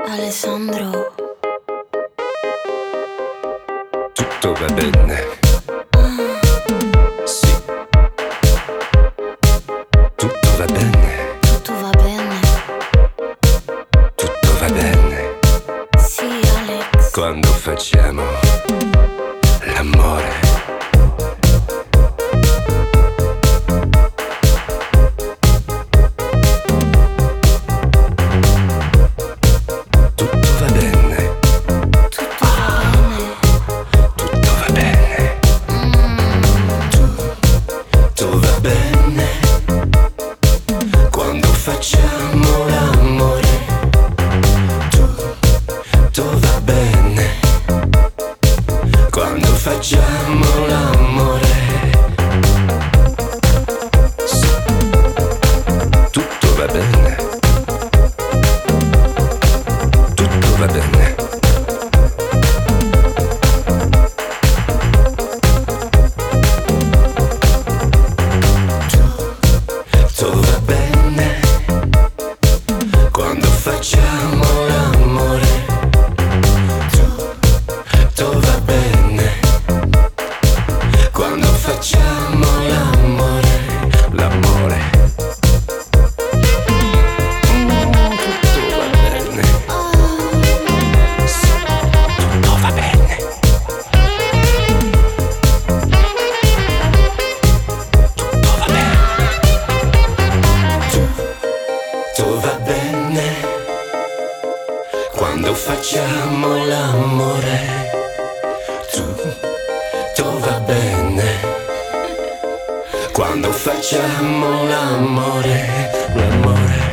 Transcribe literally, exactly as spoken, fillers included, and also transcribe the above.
Alessandro. Tutto va bene. Sì. Tutto va bene. Tutto va bene. Tutto va bene. Sì, Alex. Quando facciamo l'amore. Tutto va bene. Tutto va bene. Tutto va bene. Tutto va bene. Quando facciamo l'amore. Tutto va bene. Quando facciamo l'amore. Sì. Tutto va bene. Tutto va bene. Tutto va bene. Quando facciamo l'amore. Tutto va bene. Quando facciamo l'amore. L'amore. Mm, tutto va bene. Sì, tutto va bene. Tutto va bene. Tutto va bene. Quando facciamo l'amore. Tutto va bene. Quando facciamo l'amore. L'amore.